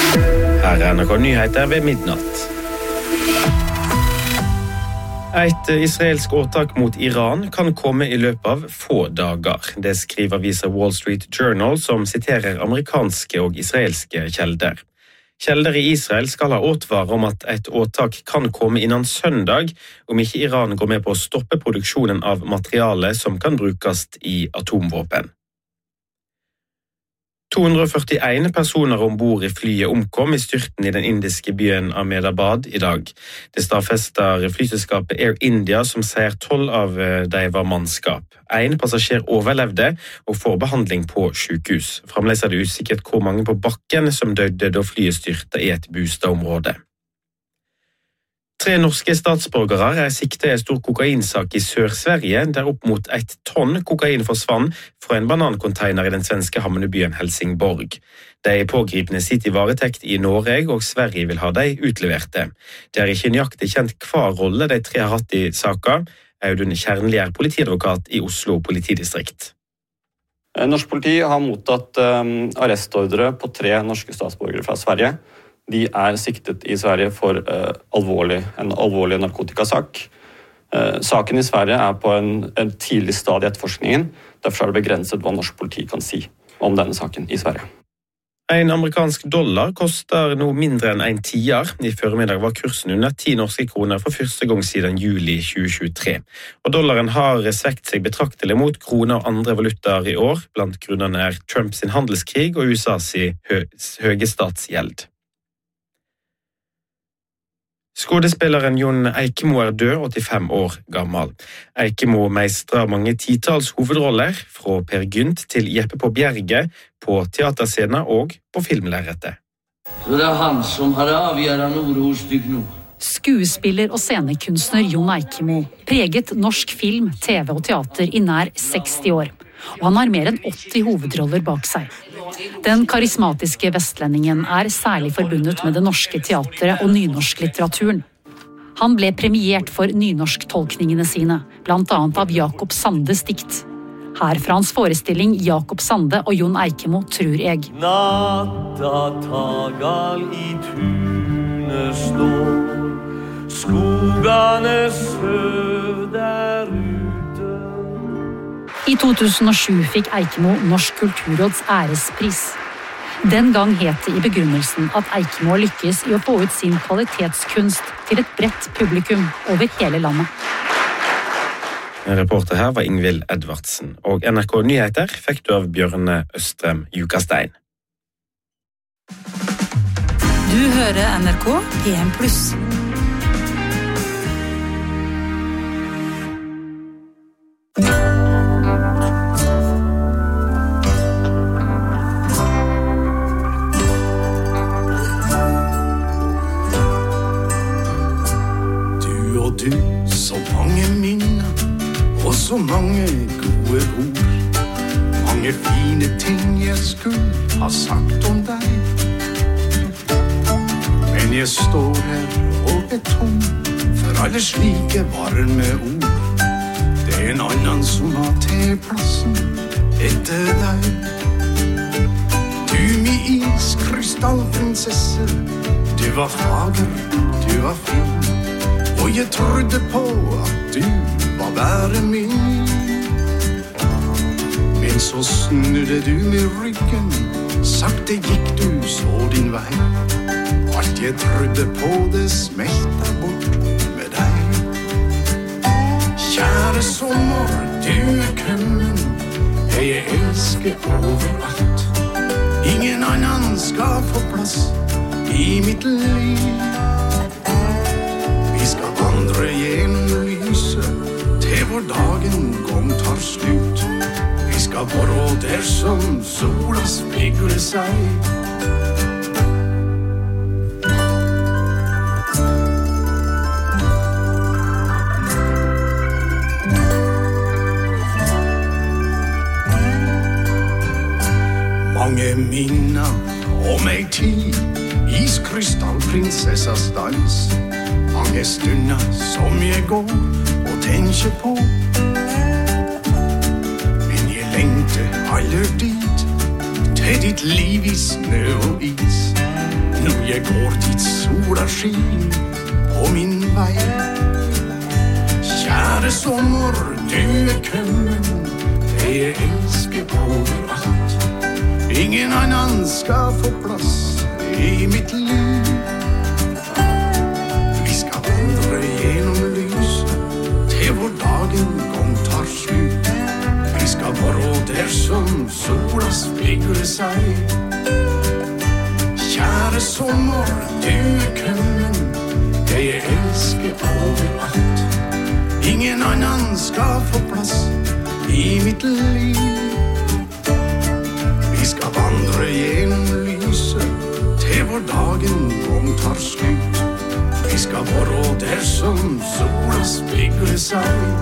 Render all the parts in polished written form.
Her NRK Nyheter ved midnatt. Et israelsk åtak mot Iran kan komme I løpet av få dager. Det skriver avisen Wall Street Journal, som siterer amerikanske og israelske kjelder. Kjelder I Israel skal ha advare om at et åtak kan komme innen søndag, om ikke Iran går med på å stoppe produksjonen av materiale som kan brukes I atomvåpen. 241 personer ombord I flyet omkom I styrten I den indiske byen Ahmedabad I dag. Det stadfester flyselskapet Air India, som sier 12 av de var mannskap. En passasjer overlevde og får behandling på sykehus. Fremdeles det usikkert hvor mange på bakken som døde da flyet styrte I et bostadområde. 3 norske statsborgere siktet I en stor kokainsak I Sør-Sverige, der opp mot 1 tonn kokain forsvann fra en banancontainer I den svenske havnebyen Helsingborg. De pågripne sitter I varetekt I Norge, og Sverige vil ha de utleverte. Det ikke nøyaktig kjent hva rolle de 3 har hatt I saken. Audun Kjernli politiadvokat I Oslo politidistrikt. Norsk politi har mottatt arrestordre på 3 norske statsborgere fra Sverige. De siktet I Sverige for en alvorlig narkotikasak. Saken I Sverige på en tidlig stadie I etterforskningen. Derfor det begrenset hva norsk politi kan si om denne saken I Sverige. En amerikansk dollar koster nå mindre enn 1 tier. I formiddag var kursen under 10 norske kroner for første gang siden juli 2023. Og dollaren har svekt seg betraktelig mot kroner og andre valutaer I år. Blant grunnene Trumps handelskrig og USAs høye statsgjeld. Skådespilleren Jon Eikemo død, 85 år gammel. Eikemo meistrer mange titals hovedroller, fra Per Gynt til Jeppe på Bjerge, på teaterscener og på filmlerretet. Så det han som hadde avgjørende ord hos deg nå. Skuespiller og scenekunstner Jon Eikemo preget norsk film, TV og teater I nær 60 år. Og han har mer enn 80 hovedroller bak seg. Den karismatiske vestlendingen særlig forbundet med det norske teatret og nynorsk-litteraturen. Han ble premiert for nynorsk-tolkningene sine, blant annet av Jakob Sandes dikt. Her fra hans forestilling Jakob Sande og Jon Eikemo tror jeg. Natta tagal I tunet står, skogane søv der ute. I 2007 fikk Eikemo Norsk Kulturråds ærespris. Den gang het det I begrunnelsen at Eikemo lykkes I å få ut sin kvalitetskunst til et bredt publikum over hele landet. Reporter her var Ingvild Edvardsen, og NRK Nyheter fikk du av Bjørne Østrem Jukastein. Du hører NRK P1+. Du, så mange minner, og så mange gode ord. Mange fine ting jeg skulle ha sagt om deg. Men jeg står her og tom for alle slike varme ord. Det en annen som har til plassen etter deg. Du min iskrystallprinsesse, du var fager, du var fin. Og jeg trodde på at du var bare min. Men så snudde du med ryggen, sakte gikk du så din vei. Alt jeg trodde på det smelta bort med deg. Kjære sommer, du kommen, jeg elsker overalt. Ingen annen skal få plass I mitt liv. Vi skal vandre gjennom lyset til hvor dagen gang tar slutt. Vi skal borå der som sola spegler seg. Mange minner om ei tid, iskrystallprinsessas dans. Mange stunder som jeg går og tenker på. Men jeg lengter aller dit, til ditt liv I snø og is. Nå jeg går dit sola skin på min vei. Kjære sommer, du kommen, det jeg elsker overalt. Ingen annan skal få plass i mitt liv. Vi skal vandre gjennom lyset til hvor dagen gang tar slut. Vi skal bare der som sola spegler seg. Kjære sommer, du kommen, det jeg elsker overalt. Ingen annan skal få plass i mitt liv. Vi skal vandre gjennom lyset til hvor dagen gang tar slut. Vi skal være der som sola spegler seg.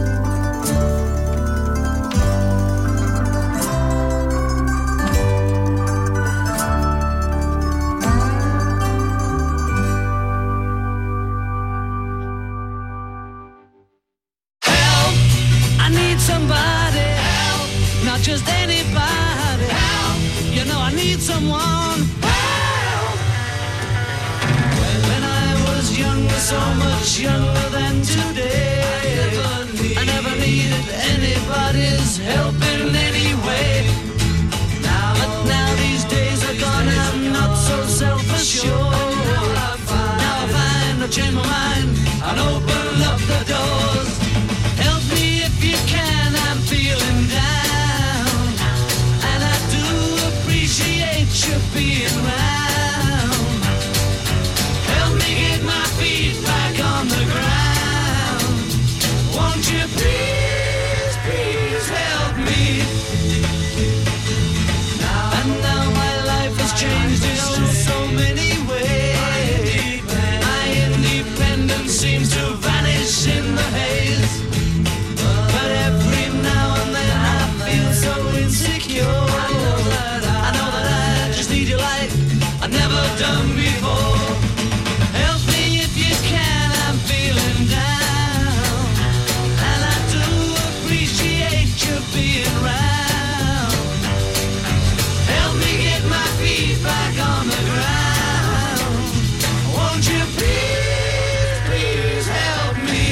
Just anybody help. You know I need someone help. When I was younger, so much younger than today, I never needed anybody's help in any way. But now these days are gone, I'm not so self-assured. Now I find I've changed my mind and open up the doors. Help me if you can, I'm feeling down. You being round. Help me get my feet back on the ground. Won't you please, please help me? And now my life has changed in so many ways. My independence seems to vanish in the haze. But every now and then I feel so insecure. I've never done before. Help me if you can, I'm feeling down. And I do appreciate you being round. Help me get my feet back on the ground. Won't you please, please help me?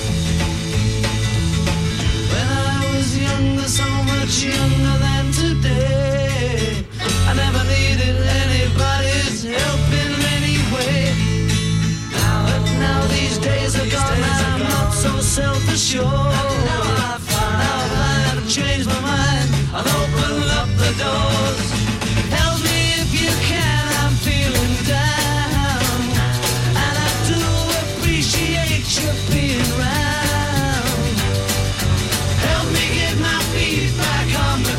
When I was younger, so much younger than today, I never needed anybody's help in any way. But now these days are gone, I'm not so self-assured. Now I find I've changed my mind and open up the doors. Help me if you can, I'm feeling down. And I do appreciate you being round. Help me get my feet back on the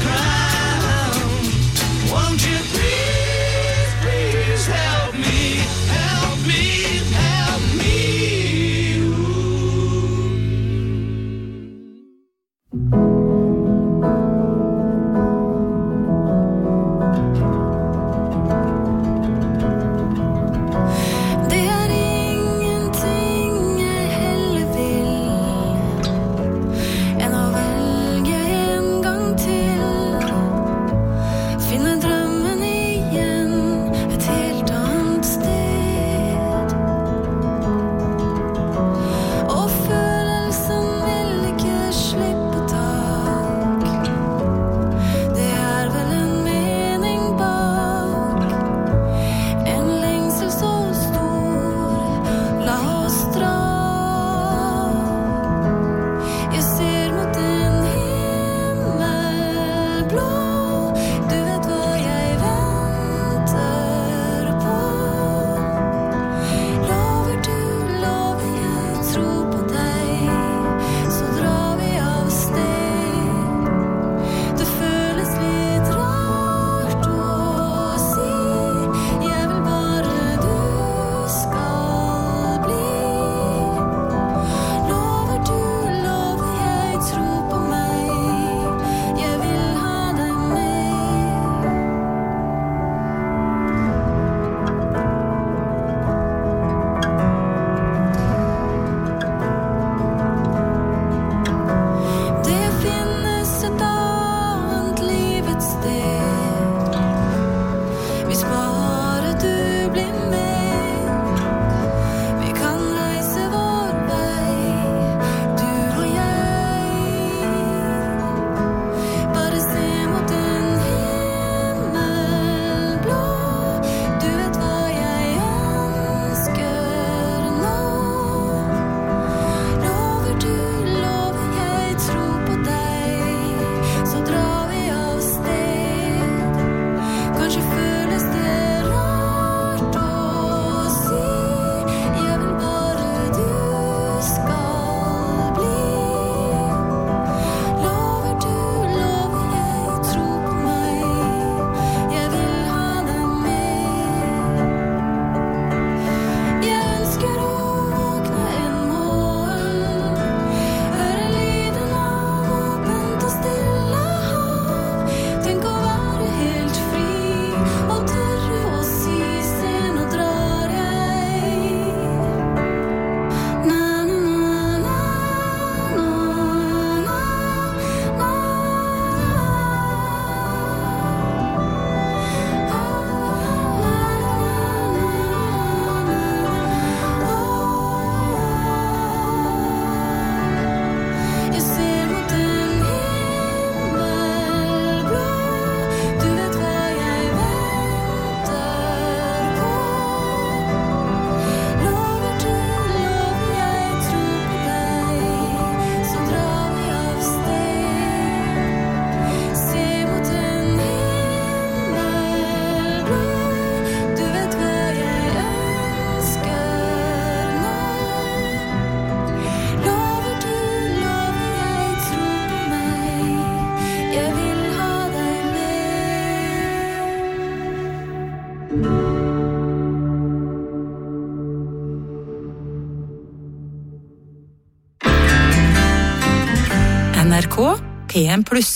NRK PM+.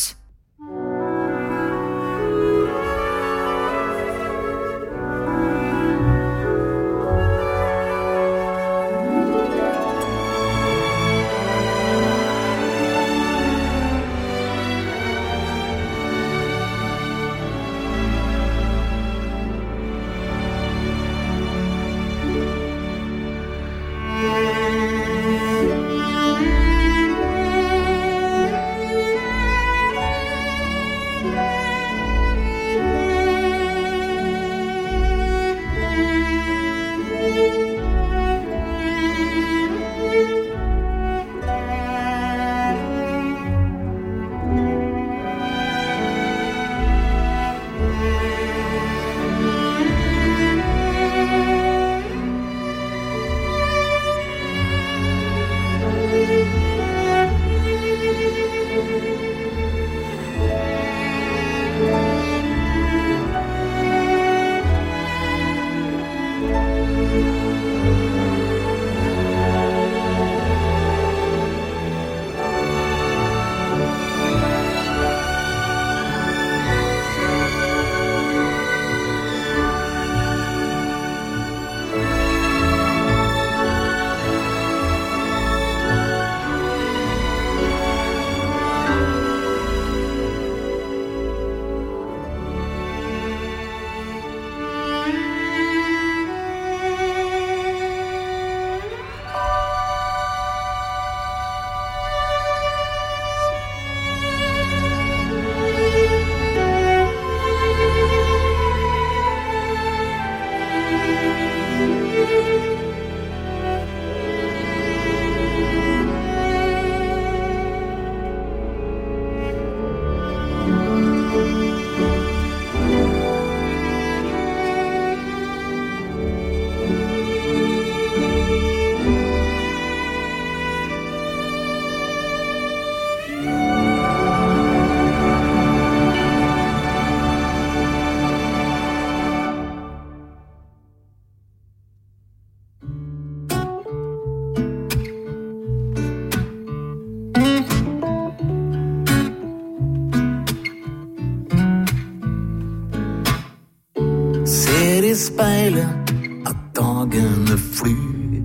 I speilet at dagene flyr.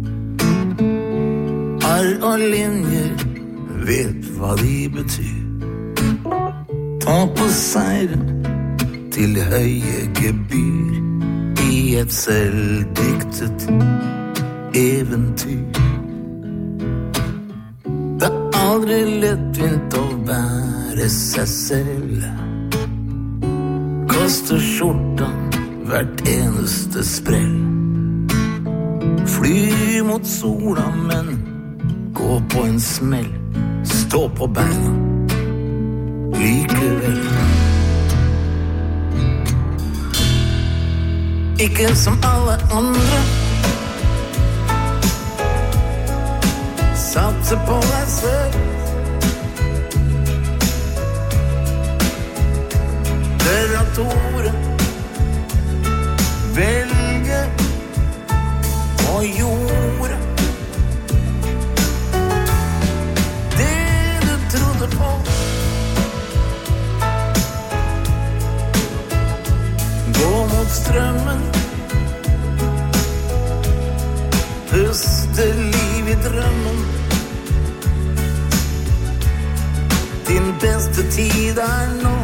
Arr og linjer vet hva de betyr. Ta på seiren til høye gebyr i et selvdiktet eventyr. Det aldri lettvint å være seg selv. Kaster skjorta hvert eneste sprell. Fly mot sola, men gå på en smell. Stå på beina likevel. Ikke som alle andre. Satse på deg selv. Tør at ordet velge og gjorde det du trodde på. Gå mot strømmen, puste liv i drømmen. Din beste tid nå.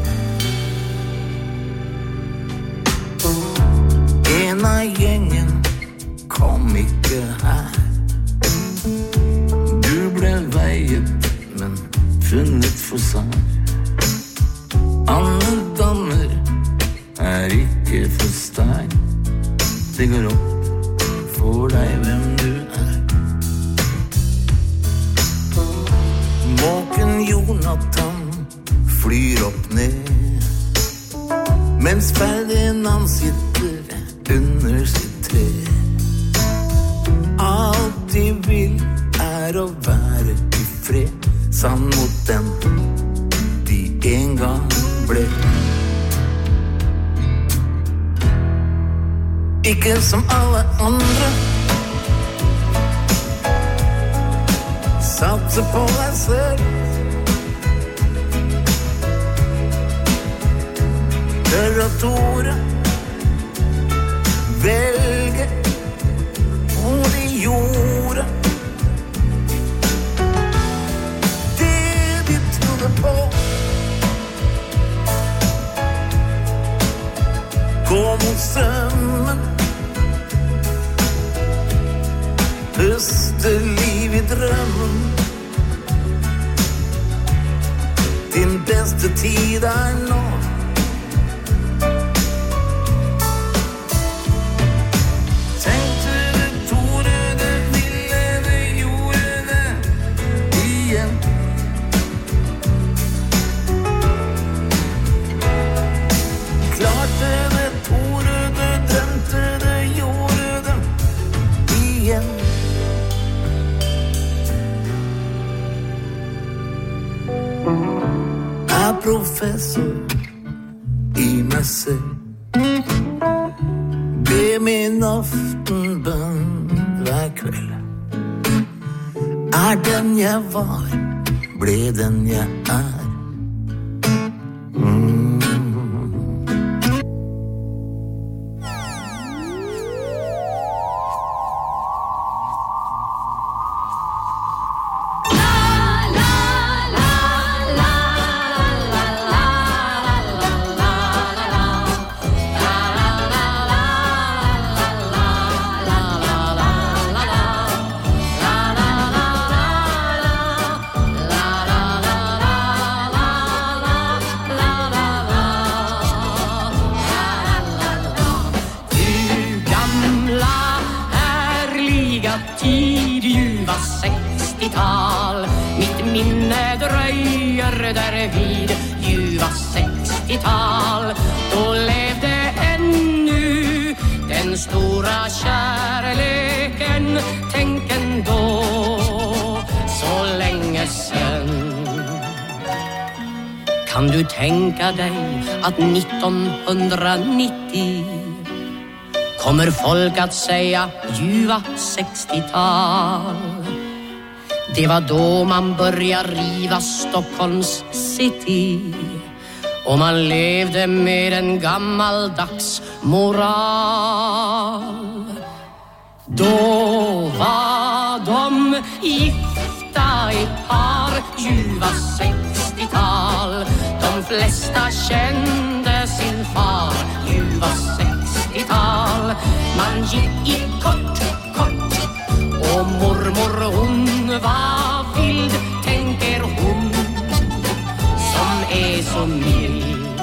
En av gjengen sann mot den de en gang ble. Ikke som alle andre, satse på deg selv. Tør å tore, velge, og de gjorde det de trodde på. Gå mot strømmen, puste liv i drømmen. Din beste tid nå. Tenkte det, torde det, ville det, gjorde det igjen. Klarte det, torde det, drømte det, gjorde det igjen. Professor i meg selv, be min aftenbønn hver kveld. Den jeg var, ble den jeg er. Kan du tänka dig att 1990 kommer folk att säga ljuva 60-tal? Det var då man började riva Stockholms city och man levde med en gammaldags moral. Då var de gifta i par, ljuva 60-tal. De flesta kände sin far, ljuva 60-tal. Man gick i kort och mormor hon var vild, tänker hon som är så mild.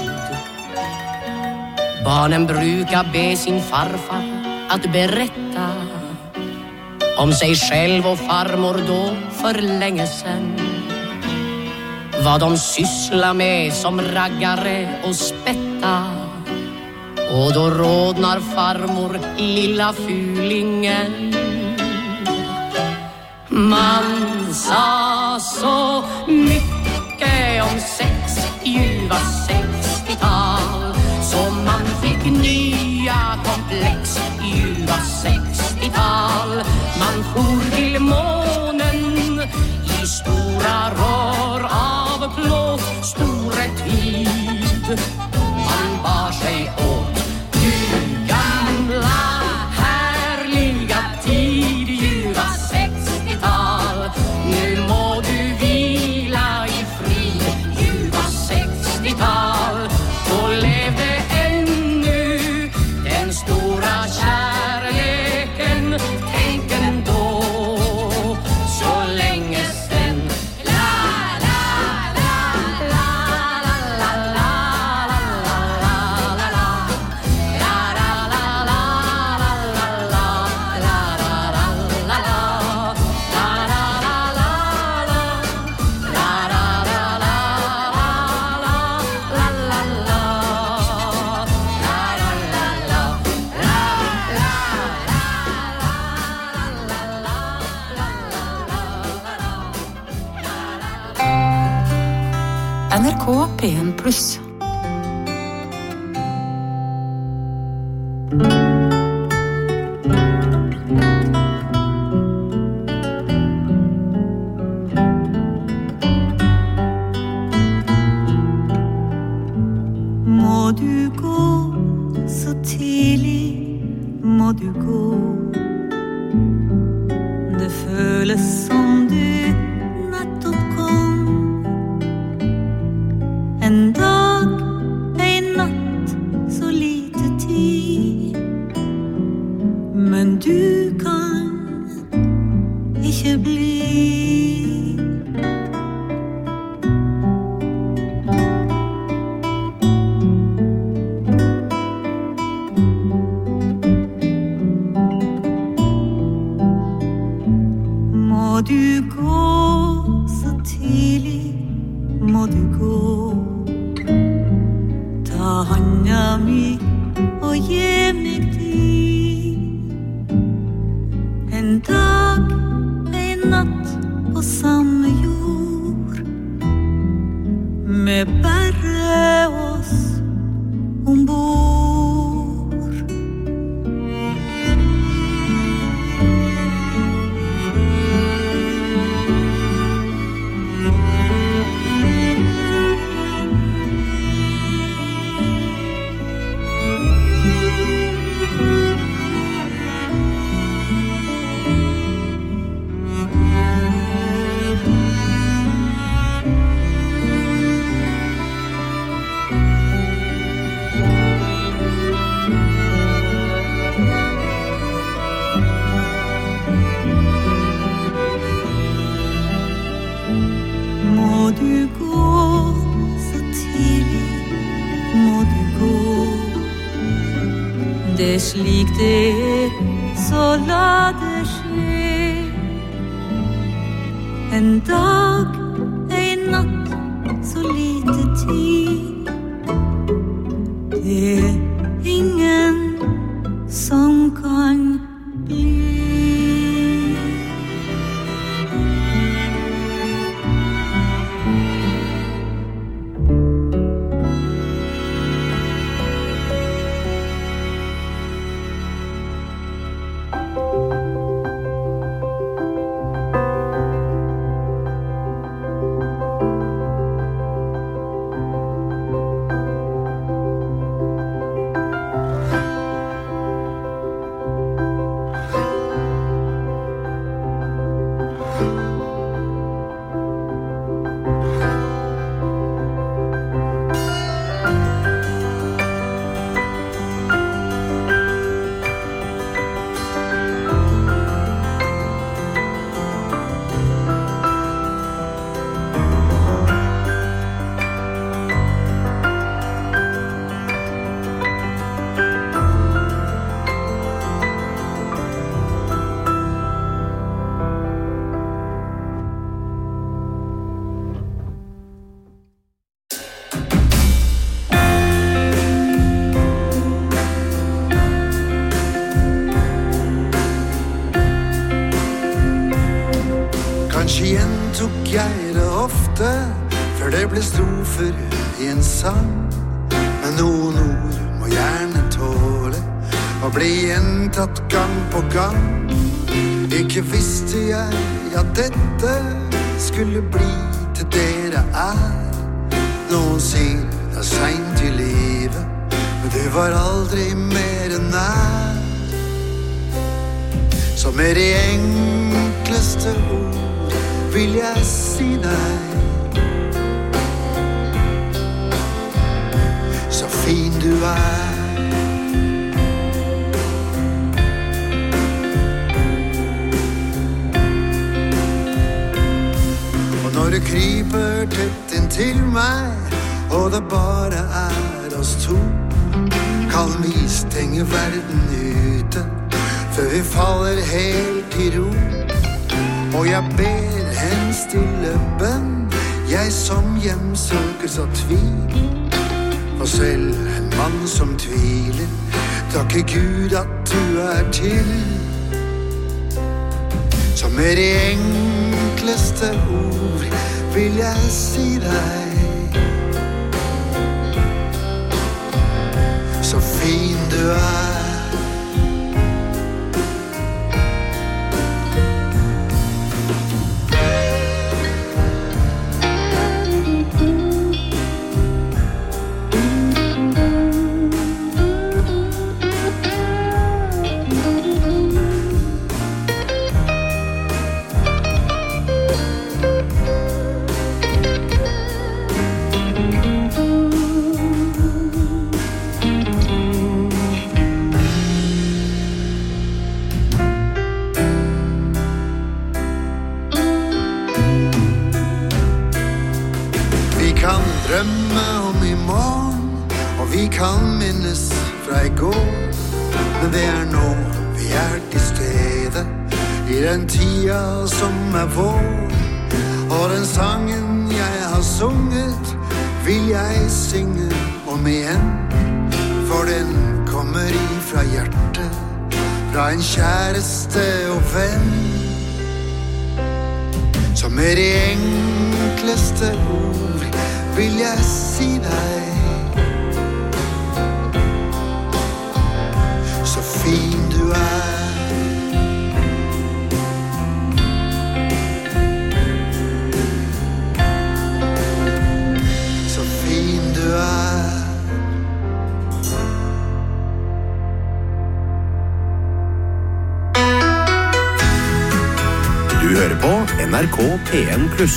Barnen brukar be sin farfar att berätta om sig själv och farmor då för länge sedan. Vad de sysslar med som raggare och spätta. Och då rådnar farmor lilla fulingen. Man sa så mycket om sex, ljuva 60-tal. Så man fick nya komplex, ljuva 60-tal. Man for till månen i stora rör av plåt, store tid. Man bar sig åt du gamla härliga tid, ljuva 60-tal. Nu må du vila i frid, ljuva 60-tal. Då levde ännu den stora kärleken, tänk ändå så länge sen. NRK P1+. Må du gå så tidlig, må du gå. Det føles som du nettopp kom. En dag, en natt, så lite tid. Men du kan ikke bli. Må du gå så tidlig, må du gå. Ta handa mi og gi meg tid. En dag, en natt på samme jord. Med bare oss ombord. Må du gå så tidlig, må du gå. Det slik det så la det skje. En dag, en natt, så lite tid. Det ingen som kan bli. Kanskje gjentok jeg det ofte, før det ble strofer i en sang. Men noen ord må gjerne tåle å bli gjentatt gang på gang. Ikke visste jeg at dette skulle bli til dere er. Noen sier det er sent i livet, men du var aldri mer nær. Så med de enkleste ord vil jeg si deg, så fin du er. Og når du kryper tett inn til meg, og det bare er oss to, kan vi stenge verden ute, før vi faller helt i ro. Og jeg ber en stille bønn, jeg som hjemsøker så tvil. Og selv en mann som tviler, takker Gud at du er til. Så med de enkleste ord vil jeg si deg, du drømme om I morgen, og vi kan minnes fra I går. Men det nå vi til stede, I den tida som vår. Og den sangen jeg har sunget, vil jeg synge om igjen. For den kommer ifra hjertet, fra en kjæreste og venn. Som med de enkleste ord vil jeg si deg, så fin du så fin du Du hører på NRK P1+.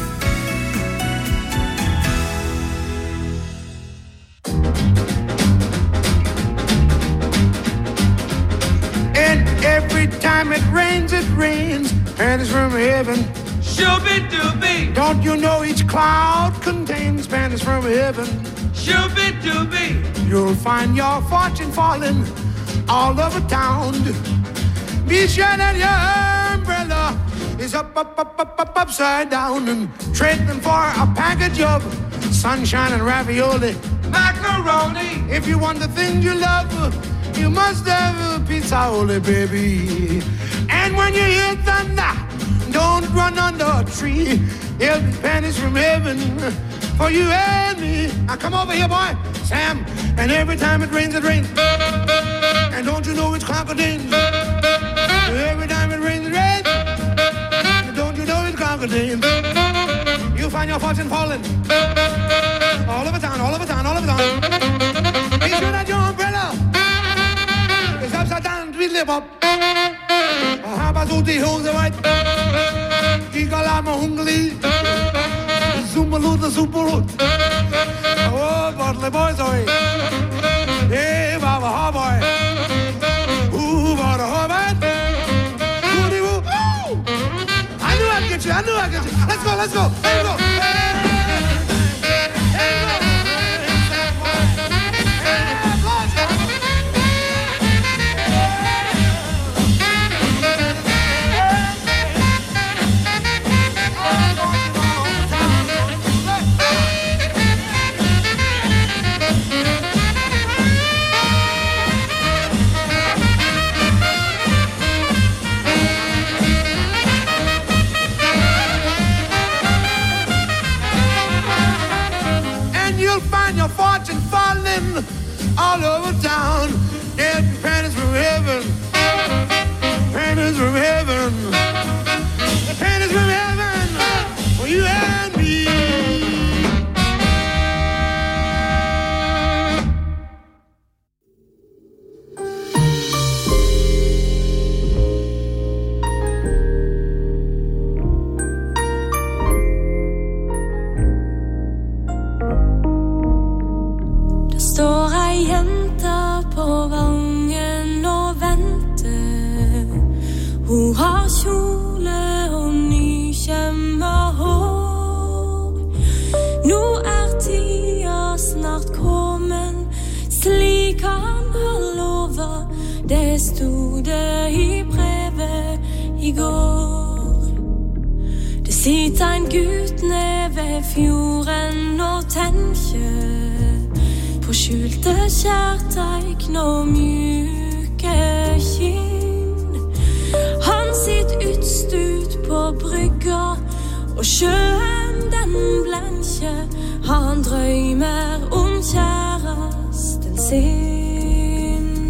It rains, and it's from heaven. Shooby-dooby. Don't you know each cloud contains Spanish from heaven? Shooby-dooby. You'll find your fortune falling all over town. Be sure that your umbrella is upside down, and trade them for a package of sunshine and ravioli. Macaroni. If you want the things you love, you must have a pizza-oli, baby. And when you hear thunder, don't run under a tree. It'll be pennies from heaven for you and me. Now come over here, boy, Sam. And every time it rains, it rains. And don't you know it's crocodile? Every time it rains, it rains. And don't you know it's crocodile? You'll find your fortune falling all over town, all over town, all over town. Be sure that your umbrella is upside down, tweedly-bop. Habazuti hose white, Gigalama hungly, Zumbaluta superhood. Oh, Bartley boys, oi. Hey, Baba Harboy. Ooh, Baba Harboy. Woody woo. Oh! I knew I'd get you, I knew I'd get you. Let's go, let's go. There you go. Your fortune falling all over town. Yeah, pennies from heaven, pennies from heaven, pennies from heaven for you and me. Står ei jenta på vangen og venter. Hun har kjole og nykjemma hår. Nå tida snart kommen, slik han har lovet. Det stod det I brevet I går. Det sitter en gutt ned ved fjorden og tenker på skjulte kjærteikn og mjuke kinn. Han sitter utstut på brygga, og sjøen den blenker. Han drømmer om kjæresten sin.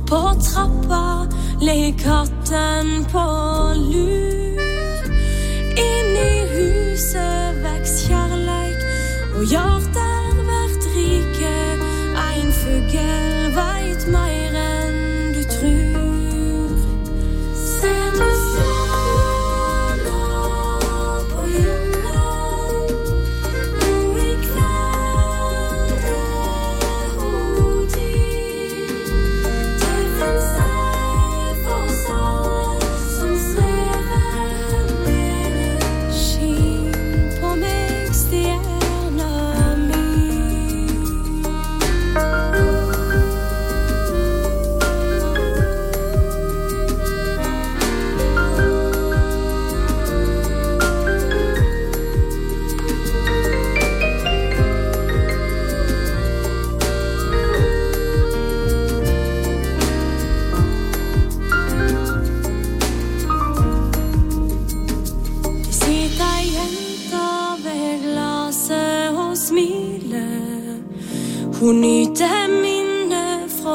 på trappa leg katten på lur. Inn I huset vekst kjærleik, og hjerter vært rike. Ein fugl veit mer enn du tror. Se på stjerna på himmelen, nå I kveld hun tid. Det finnes ei for alle som strever med skinn på meg stjerna mi. Det sitter ei jente ved glaset og smiler. Hun nyter minne fra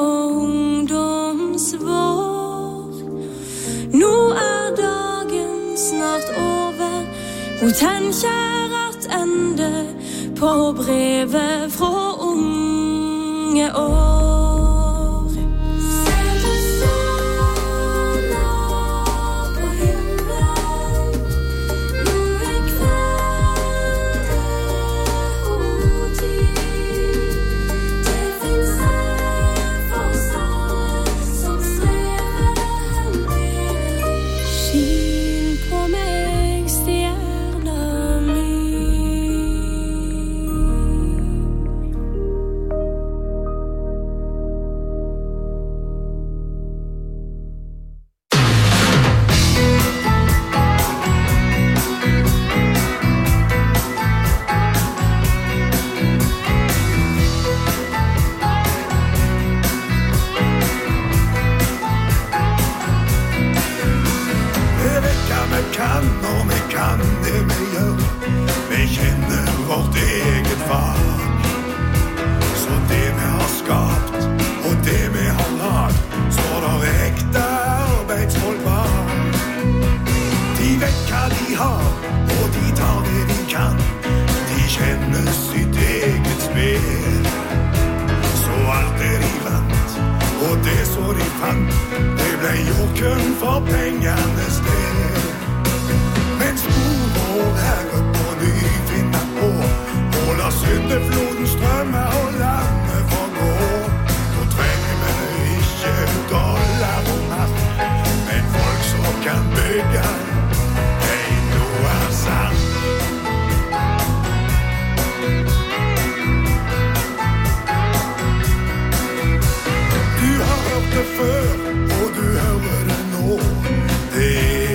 ungdomsvår. Nå dagen snart over. Hun tenker at ende på brevet fra unge år. Se på stjerna på himmelen, nå kveld hun tid. Det finnes ei for alle som strever med skinn på meg stjerna mi. Vi vet hva vi kan, og vi kan det vi gjør. Vi kjenner vårt eget fag. Så det vi har skapt, og det vi har lagt, står der ekte arbeidsfolk bak. De vet hva de har, og de tar det de kan. De kjenner sitt eget spill. Så alt det de vant, og det så de fant, det ble gjort kun for pengenes del. Men skor og herre på ny finner på, og la syndefloden strømme og landet forgå. Nå trenger vi ikke dollar og mast, men folk som kan bygge en noe sant. Du har hørt det før, og du hører det nå. Det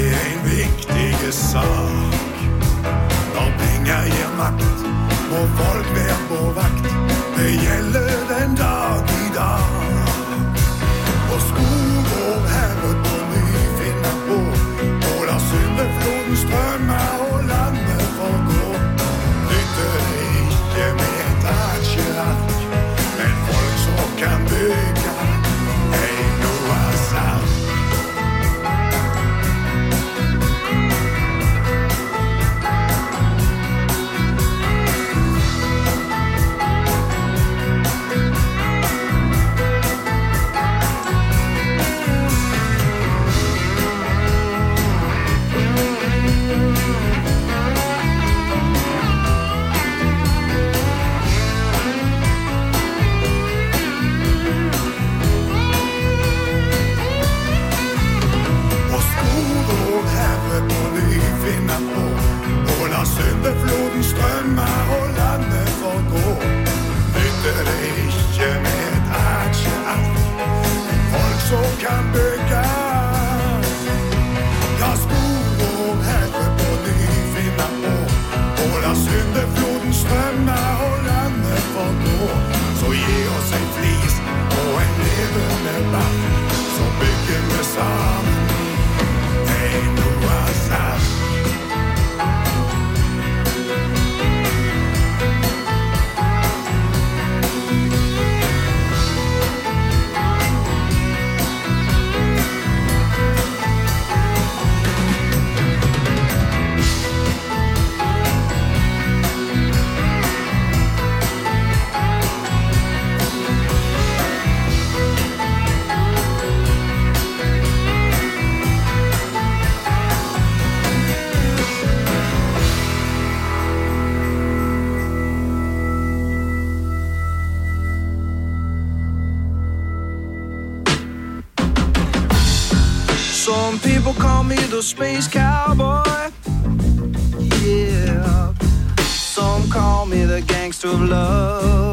Some people call me the space cowboy. Yeah. Some call me the gangster of love.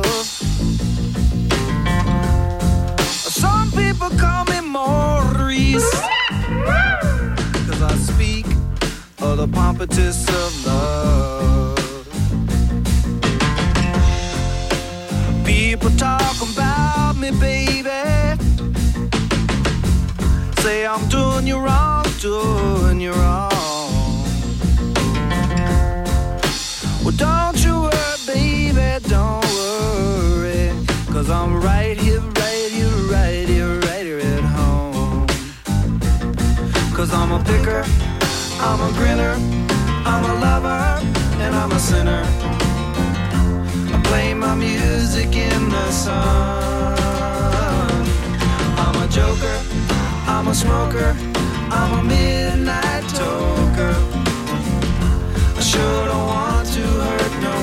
Some people call me Maurice, 'cause I speak of the pompatus of love. People talk about me, baby. Say I'm doing you wrong, doing you wrong. Well, don't you worry, baby, don't worry, 'cause I'm right here, right here, right here, right here at home. 'Cause I'm a picker, I'm a grinner, I'm a lover, and I'm a sinner. I play my music in the sun. I'm a joker, I'm a smoker, I'm a midnight toker. I sure don't want to hurt no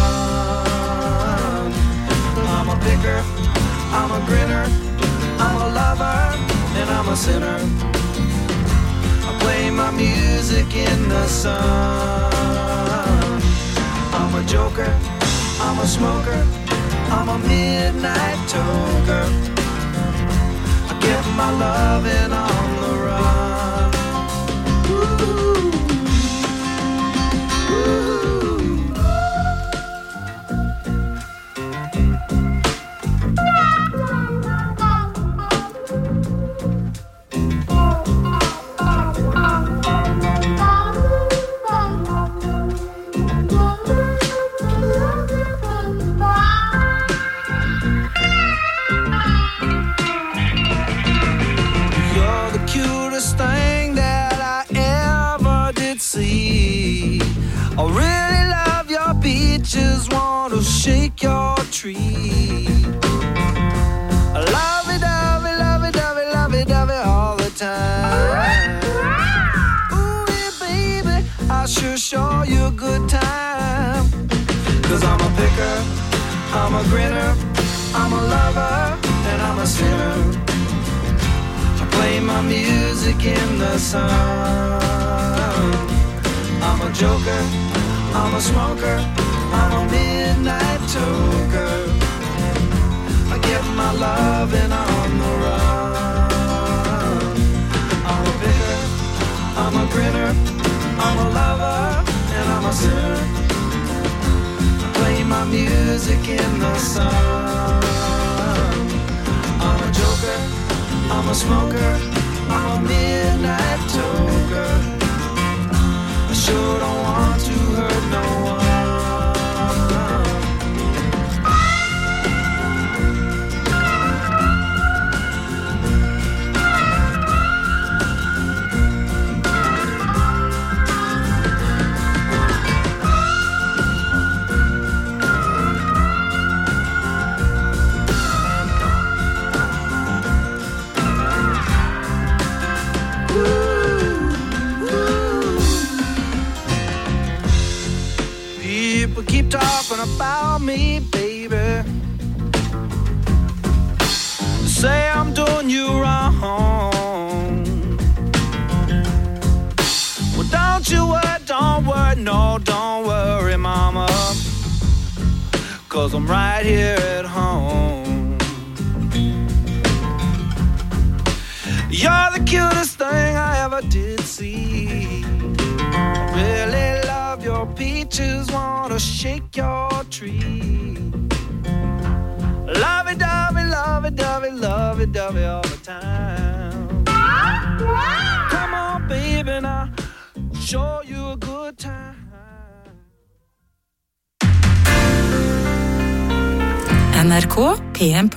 one. I'm a picker, I'm a grinner, I'm a lover, and I'm a sinner. I play my music in the sun. I'm a joker, I'm a smoker, I'm a midnight toker. I get my loving on the run. Ooh. I really love your beaches, want to shake your tree. I love it, love it, love it, love it, love it, love it all the time. Ooh, yeah, baby, I sure show you a good time. 'Cause I'm a picker, I'm a grinner, I'm a lover, and I'm a sinner. I play my music in the sun. I'm a joker, I'm a smoker, I'm a midnight toker. I get my loving on the run. I'm a picker, I'm a grinner, I'm a lover, and I'm a sinner. I play my music in the sun. I'm a joker, I'm a smoker, I'm a midnight toker. I sure don't want to hurt no one. People keep talking about me, baby. Say I'm doing you wrong. Well, don't you worry, no, don't worry, mama. 'Cause I'm right here at home. You're the cutest thing I ever did see. I really love your peaches, wanna shake your tree. Lovey-dovey, lovey-dovey, lovey-dovey all the time. Come on, baby, now show you a good time. NRK PM+.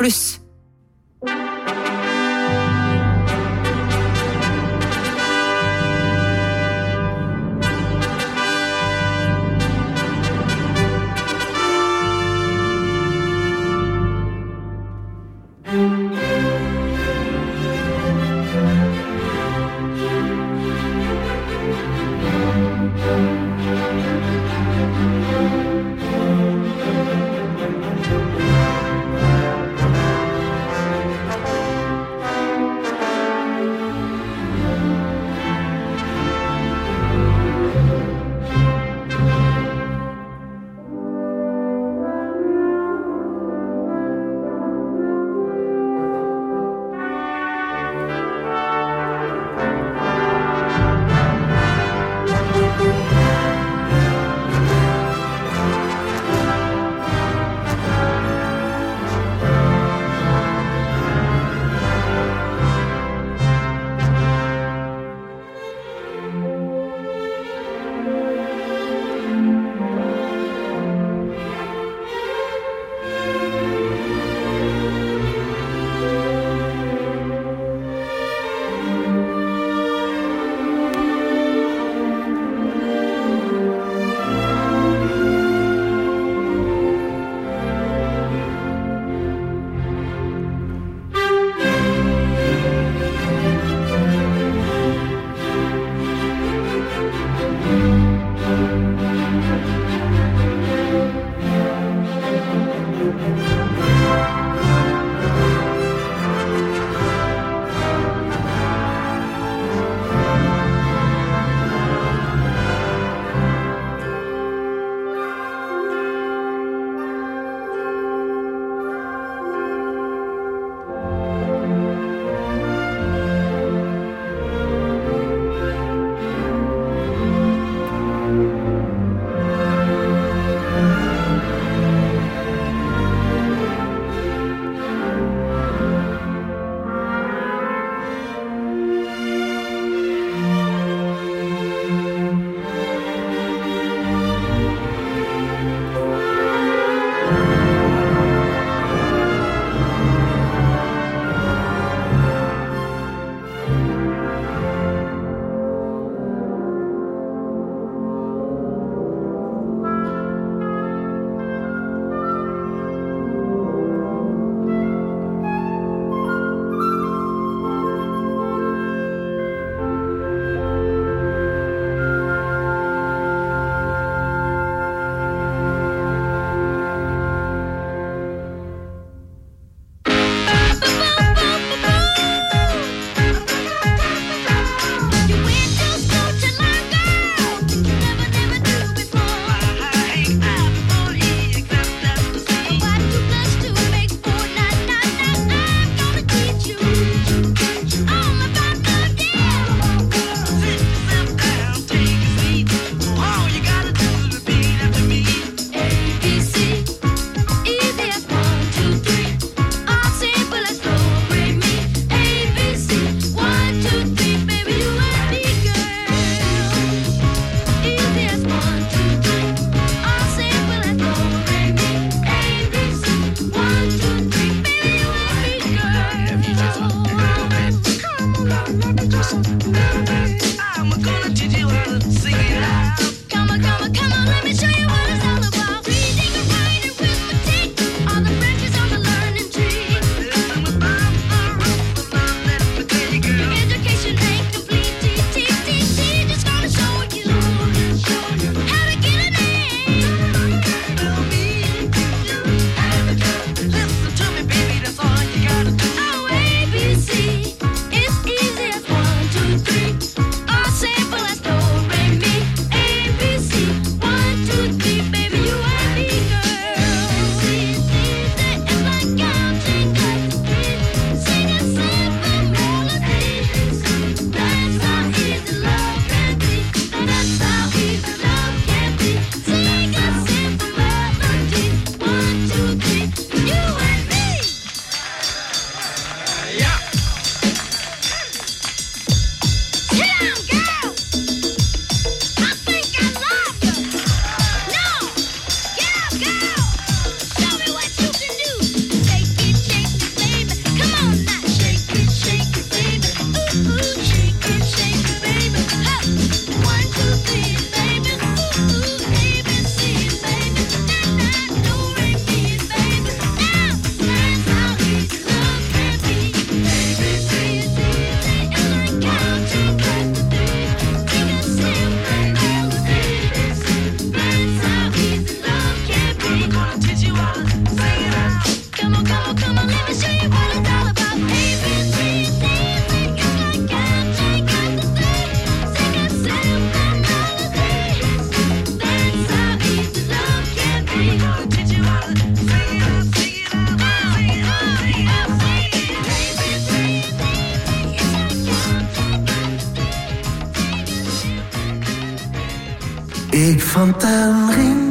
Jeg fant en ring.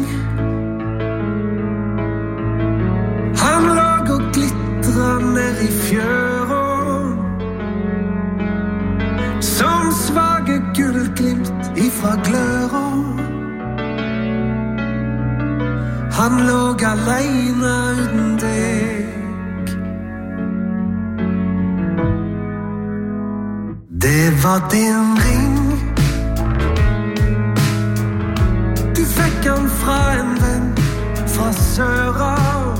Han låg og glitret ned I fjøra, som svage gullglimt ifra gløra. Han låg alene uten deg. Det var din ring. Du fikk han fra en venn fra søra.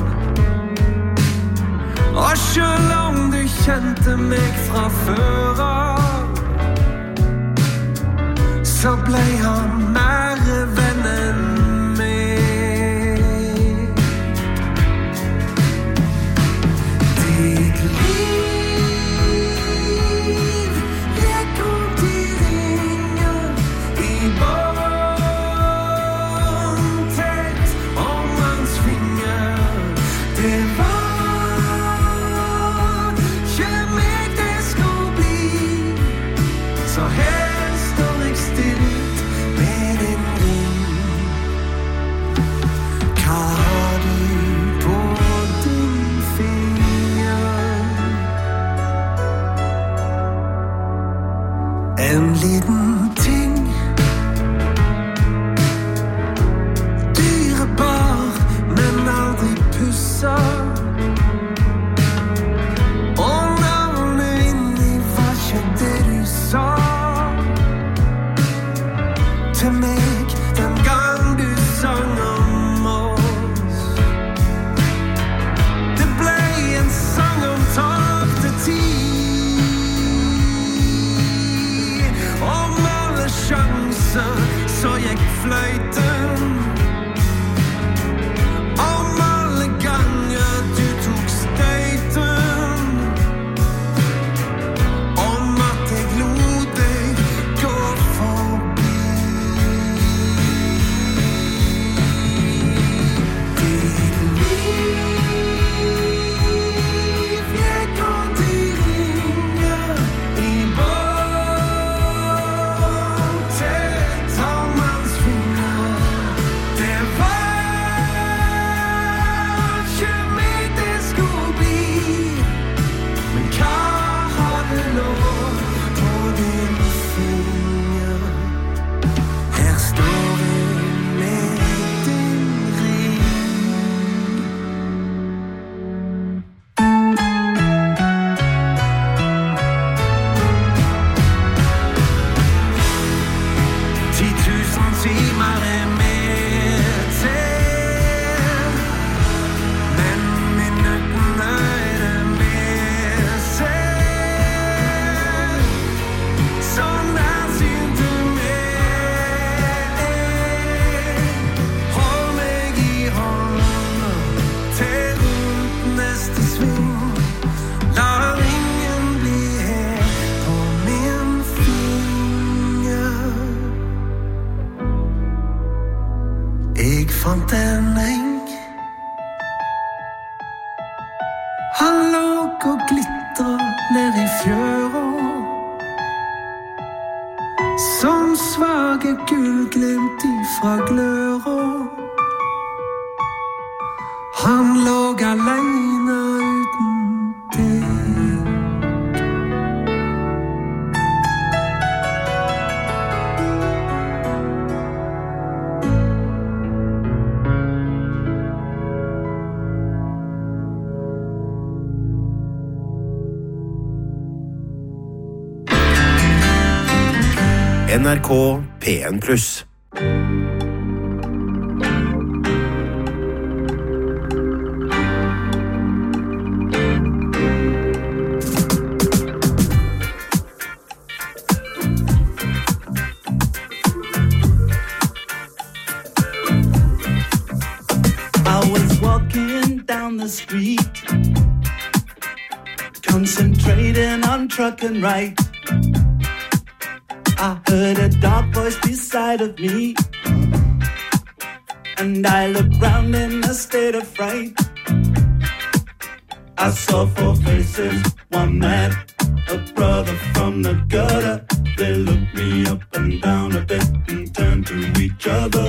Og selv om du kjente meg fra før av, så ble han mer venn enn meg. Ditt liv gikk rundt I ringer I bånd tett om hans finger. Det var ikke meg det skulle bli, så her står jeg stilt med din ring. Hva har du på din finger? En liten ting, dyrebar, men aldri pusset. Og navnet inni var ikke det du sa til meg den gang du sang om oss. Det ble en sang om tapte tid, om alle sjanser så gikk fløyten, om alle ganger du tok støyten, om at jeg lot deg gå forbi. Ditt liv gikk rundt I ringer I bånd tett om hans finger. Det var ikke meg det skulle bli, men hva har du nå på din finger? Her står jeg med din ring. Titusen timer mer til, men minuttene det med seg. Så nærsynt du meg, hold meg I hånden til rundt neste sving. La ringen bli her på min finger. Jeg fant en ring. Han låg og glitret ned I fjøra, som svage gullglimt ifra gløra. Han låg alene uten deg. NRK P1+. I was walking down the street, concentrating on truck and right. I heard a dark voice beside of me, and I looked round in a state of fright. I saw four faces, one man, a brother from the gutter. They looked me up and down a bit and turned to each other.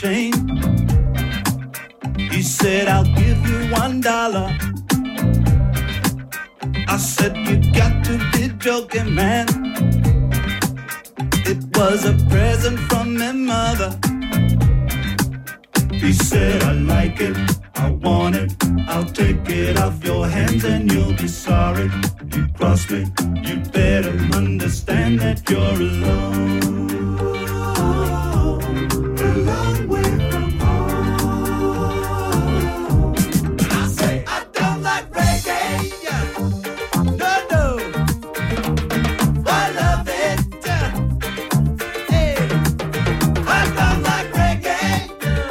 chain. He said, I'll give you $1. I said, you got to be joking, man. It was a present from my mother. He said, I like it, I want it, I'll take it off your hands and you'll be sorry. You cross me, you better understand that you're alone. A long way from home. I say, I don't like reggae. No, no. I love it. Hey, I don't like reggae.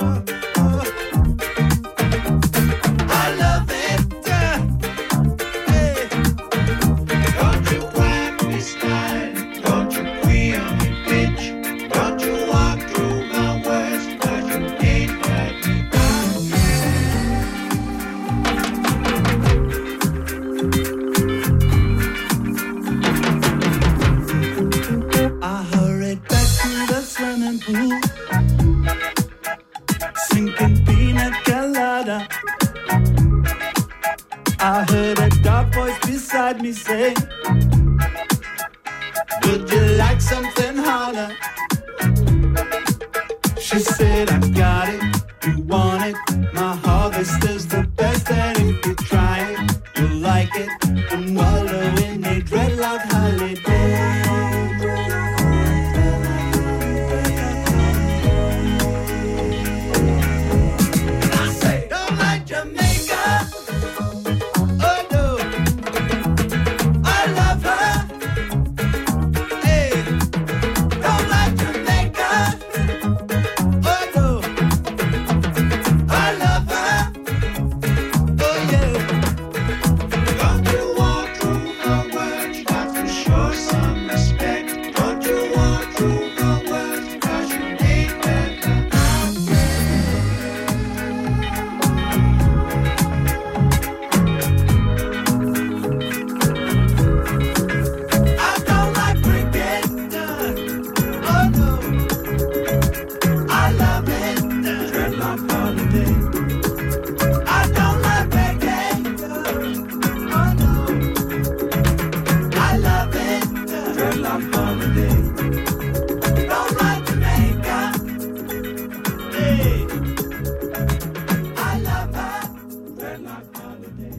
I love it. Hey, don't you whack me style, don't you queer me bitch, don't you walk through my words, 'cause you ain't let me down. I hurried back to the swimming pool, sinking pina colada. I heard a dark voice beside me say, would you like something harder? She said, I got it, you want it, my harvest is the best, and if you try it, you'll like it, and wallow in a dreadlock holiday. I say, don't like Jamaica. Oh no, I love her. Hey, don't like Jamaica. Oh no, I love her. Oh yeah. Don't you walk through my words, got to show some respect. Don't you walk through my words, 'cause you ain't better. I don't like cricket. Oh no, I love it. Dreadlock holiday. I don't like reggae. Oh no, I love it. Dreadlock holiday. Don't like Jamaica. Hey, I love her. Dreadlock holiday.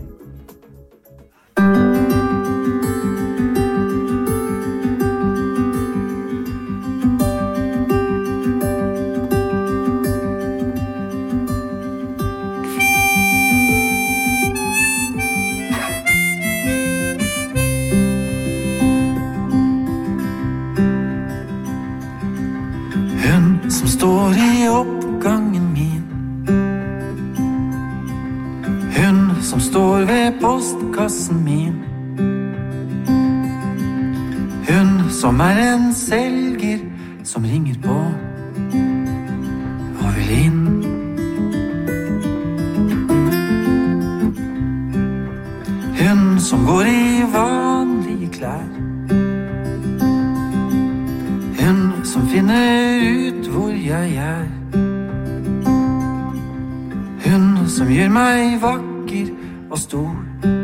Hun som står i oppgangen min. Hun som står ved postkassen min. Hun som en selger som ringer på og vil inn. Hun som går i vanlige klær. Hun som finner ut hvor jeg er. Hun som gjør meg vakker og stor.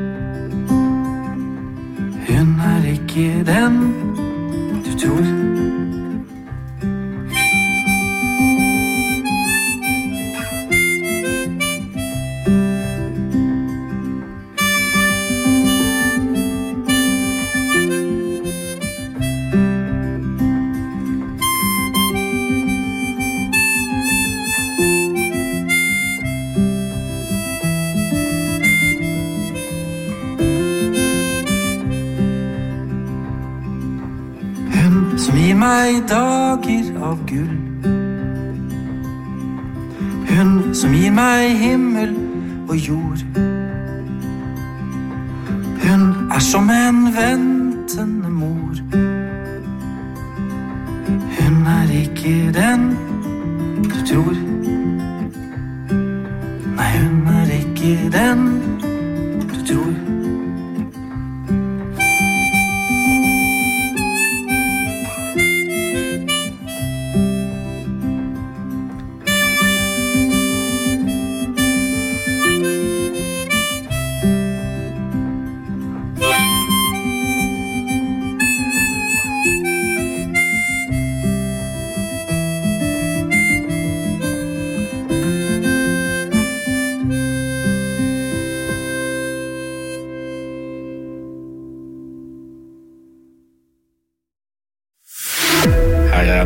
Hun ikke den du tror. Som gir meg dager av gull. Hun som gir meg himmel og jord. Hun som en ventende mor. Hun ikke den du tror. Nei, hun ikke den du tror.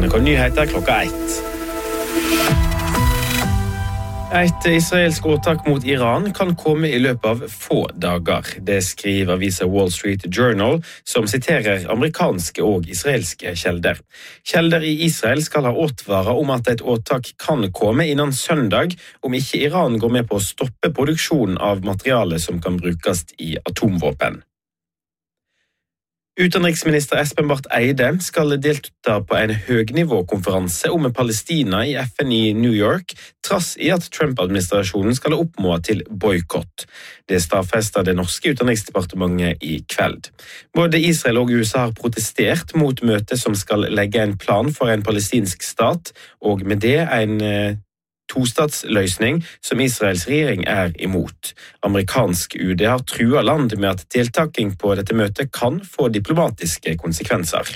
NRK Nyheter klokka 1. Et israelsk åtak mot Iran kan komme i løpet av få dager. Det skriver avisen Wall Street Journal, som siterer amerikanske og israelske kjelder. Kjelder i Israel skal ha advart om at et åtak kan komme innen søndag, om ikke Iran går med på å stoppe produksjonen av materiale som kan brukes i atomvåpen. Utenriksminister Espen Barth Eide skal delta på en høgnivåkonferanse om Palestina i FN i New York, trass i at Trump-administrasjonen skal oppfordre til boykott. Det stadfester det norske utenriksdepartementet i kveld. Både Israel og USA har protestert mot møtet som skal legge en plan for en palestinsk stat, og med det en tostatsløsning som Israels regjering er imot. Amerikansk UD har truet landet med at deltaking på dette møtet kan få diplomatiske konsekvenser.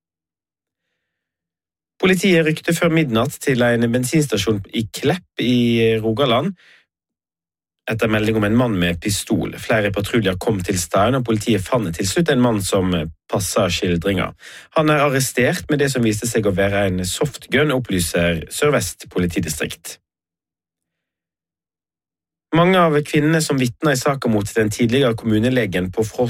Politiet rykte før midnatt til en bensinstasjon i Klepp i Rogaland etter melding om en mann med pistol. Flere patruljer kom til stedet, og politiet fant til slutt en mann som passet skildringer. Han er arrestert med det som viste seg å være en softgun, opplyser Sør-Vest politidistrikt. Mange av kvinnene som vittnet i saken mot den tidligere kommunelegen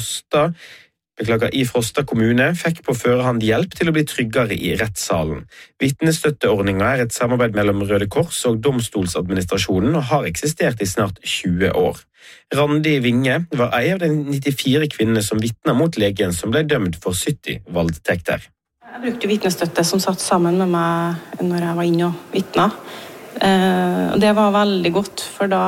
i Frosta kommune fikk på førehånd hjelp til å bli tryggere i rettssalen. Vittnestøtteordningen er et samarbeid mellom Røde Kors og domstolsadministrasjonen og har eksistert i snart 20 år. Randi Vinge var en av de 94 kvinnene som vittnet mot legen som ble dømt for 70 voldtekter. Jeg brukte vittnestøtte som satt sammen med meg når jeg var inne og vittnet. Det var veldig godt, for da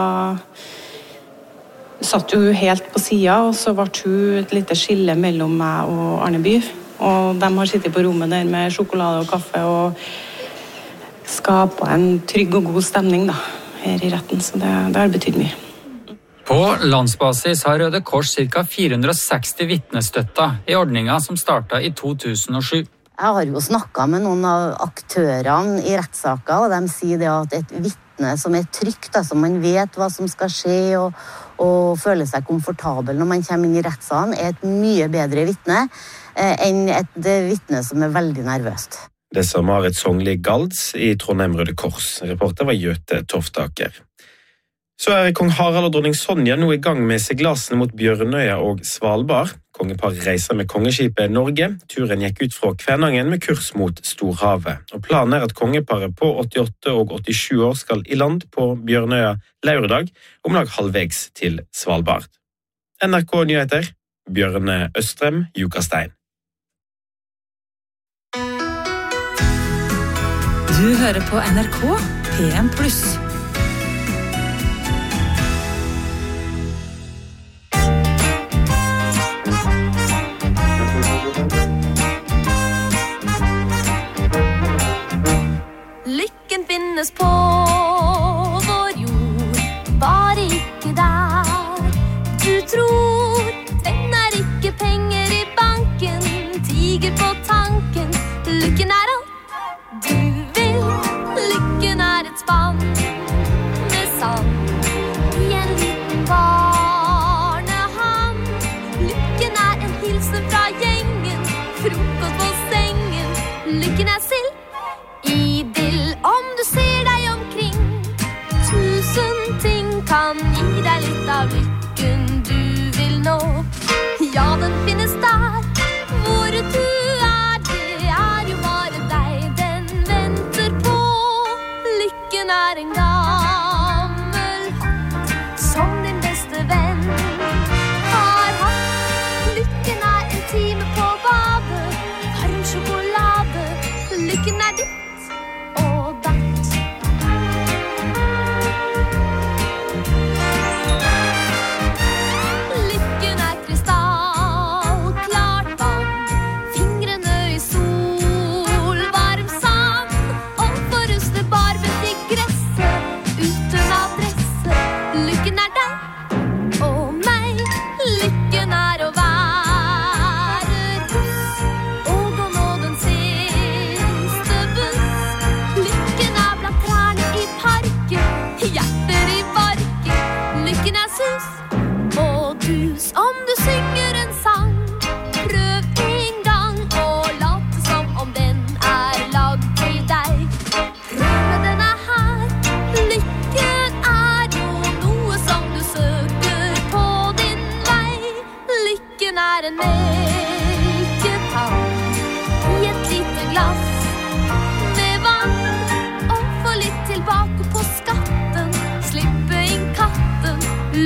satt hun helt på siden, og så ble hun et lite skille mellom meg og Arneby. Og de har sittet på rommet der med sjokolade og kaffe og skapet en trygg og god stemning da, her i retten, så det har betydd mye. På landsbasis har Røde Kors ca. 460 vittnestøtter i ordningen som startet i 2007. Jeg har jo snakket med noen av aktørene i rettssaker, og de sier det at et vittne som er trygt, altså man vet hva som skal skje og føler seg komfortabel når man kommer inn i rettssalen, er et mye bedre vittne enn et vittne som er veldig nervøst. Det sa Marit Songli Galds i Trondheim Røde Kors. Reporter var Jøte Toftaker. Så er kong Harald og dronning Sonja nå i gang med seglasene mot Bjørnøya og Svalbard. Kongeparet reiser med kongeskipet Norge. Turen gikk ut fra Kvænangen med kurs mot Storhavet. Og planen er at kongeparet på 88 og 87 år skal i land på Bjørnøya lørdag, om lag halvvegs til Svalbard. NRK Nyheter, Bjørne Østrem, Jukastein. Du hører på NRK PM+. Lykken finnes på vår jord, bare ikke der du tror. Den er ikke penger i banken, tiger på tanken. Lykken er alt du vil, lykken er et spann med sand i en liten barnehand. Lykken er en hilsen fra gjengen, frokost på sengen. Lykken er sild i dill. Om du ser deg omkring, 1000 ting kan gi deg litt av lykken du vil nå. Ja, den finnes der, hvor du er, det er jo bare deg den venter på. Lykken er en gammel hatt, som din beste venn har hatt. Lykken er en time på badet,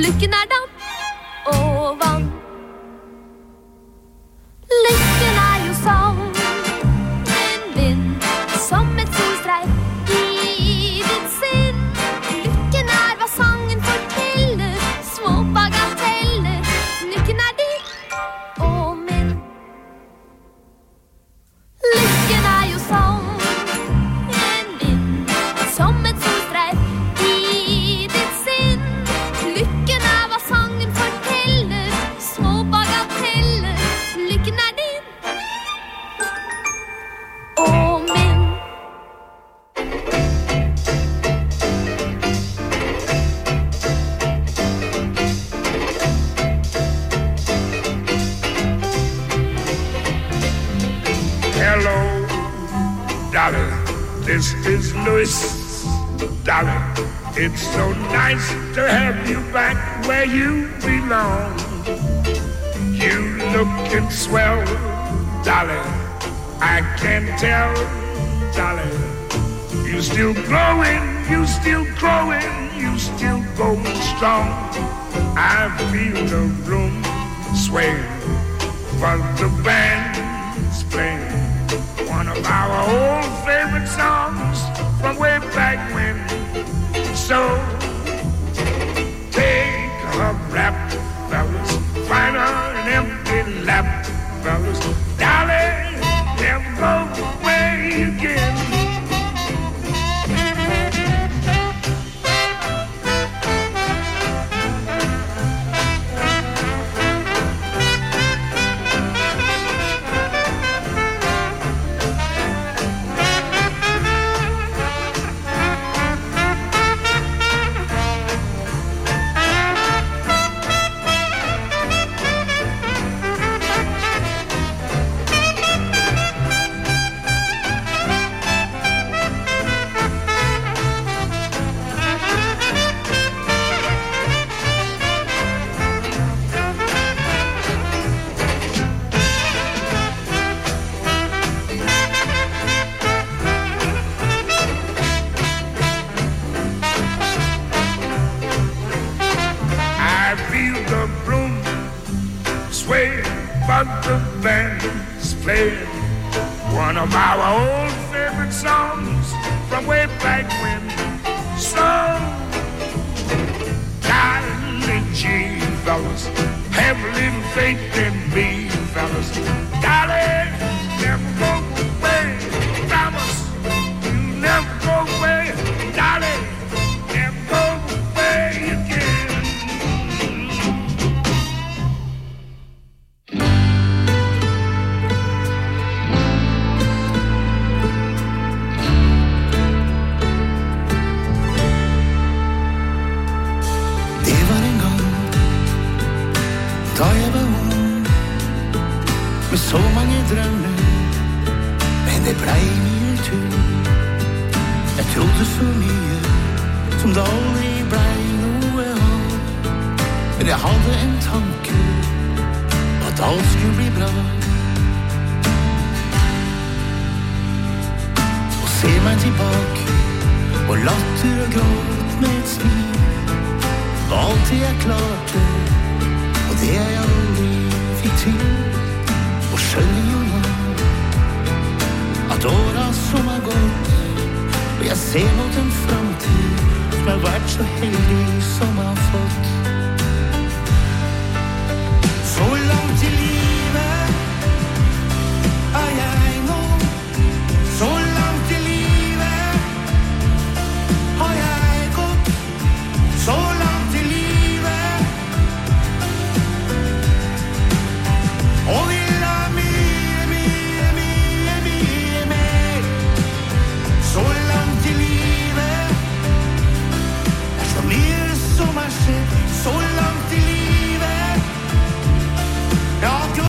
Lykken er damm og vann. Lykken er jo som en vind, som et solstreif i ditt sinn. Lykken er hva sangen forteller, små bagateller. Lykken er din og min. Lykken er jo som en vind, som et solstreif i ditt sinn. Lykken er hva sangen forteller, små bagateller. Lykken er din og min. Hello, Dolly, this is Louis. Dolly, it's so nice to have you back where you belong. You lookin' swell, Dolly, I can tell, Dolly. You still growing, you still growing, you still going strong. I feel the room sway, but the band's playing one of our old favorite songs from way back when. So take a rap, fellas, find an empty lap, fellas. Dolly, never go away again. But the band's playing one of our old favorite songs from way back when. So, Dolly G, fellas, have a little faith in me, fellas. Dolly, never go away, promise you never go away. Dolly, never go away again. Da jeg var ung, med så mange drømmer, men det blei mye tull. Jeg trodde så mye, som det aldri blei noe av. Men jeg hadde en tanke, at alt skulle bli bra. Og se meg tilbake, og latter og gråt med et smil. Og alt det jeg klarte, og det jeg aldri fikk til. Og skjønner jo nå at åra som har gått, og jeg ser mot en framtid som har vært så heldig som har fått. Så langt til livet